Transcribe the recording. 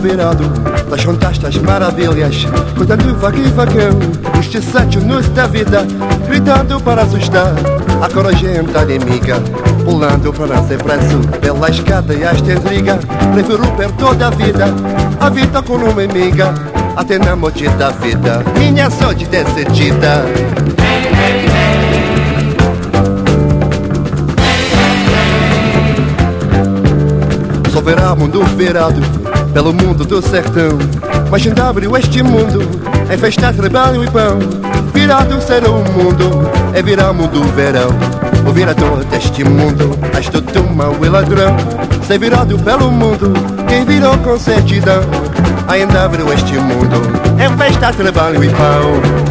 virado das fantastas maravilhas, contando faca e facão, os tesouros da vida, gritando para assustar a corajenta inimiga, pulando para não ser preso pela escada e as liga. Prefiro perto da vida, a vida com uma amiga, até na morte da vida, minha sorte decidida. Só verá mundo virado pelo mundo do sertão, mas ainda abriu este mundo em festa, trabalho e pão. Virado será o mundo, é virar mundo verão. O virador deste mundo, astuto, mau e ladrão. Ser virado pelo mundo, quem virou com certidão, ainda abriu este mundo em festa, trabalho e pão.